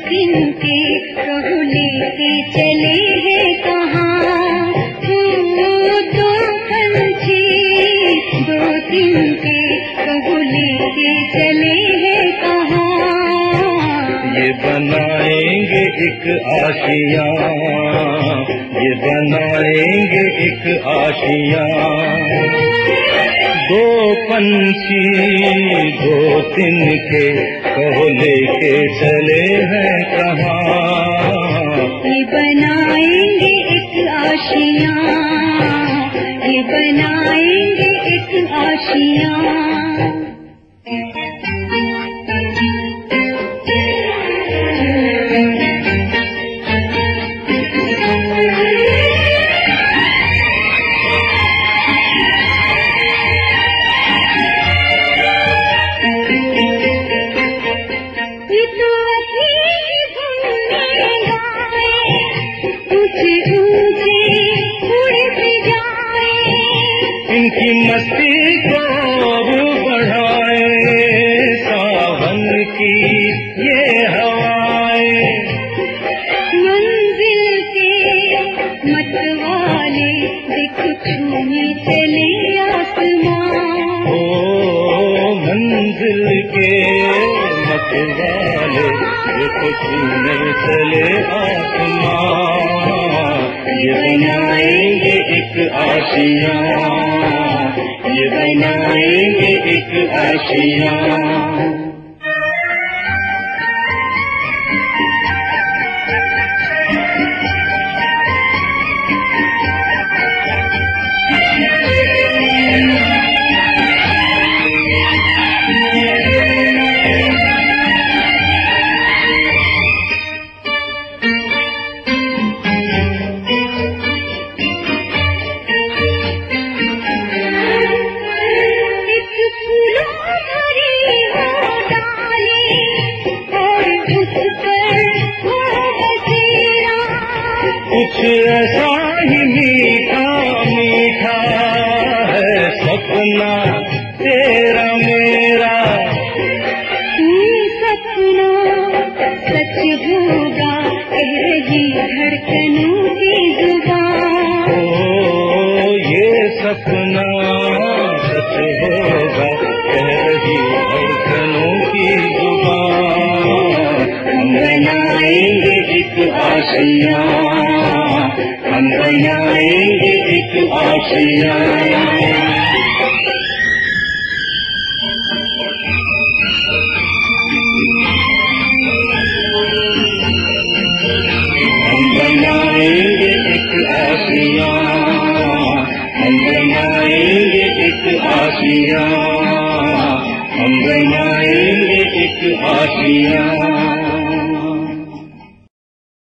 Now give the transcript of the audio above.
दिन के कहू लेके चले हैं कहाँ, दो पंछी दो दिन के कहू लेके चले हैं कहाँ। ये बनाएंगे एक आशिया, ये बनाएंगे एक आशिया, दो पंछी दो दिन के कहो लेके चले हैं कहाँ। ये बनाएंगे एक आशिया, ये बनाएंगे एक आशिया। इनकी मस्ती को बढ़ाए सावन की ये हवाएं, मंजिल के मतवाले देख छूने चले आसमां। ओ मंजिल के मतवाले देख छूने चले आसमां। ये बनाएंगे एक आशिया, ये बनाएंगे एक आशिया। कुछ ऐसा ही मीठा मीठा है सपना तेरा मेरा, सपना सच होगा कह रही धड़कनों की जुबान। ओ ये सपना सच होगा कह रही धड़कनों की जुबान। हम बनाएंगे एक आशिया, हम बनाएंगे एक आशिया। हम बनाएंगे एक आशिया, हम बनाएंगे एक आशिया, हम बनाएंगे एक आशिया।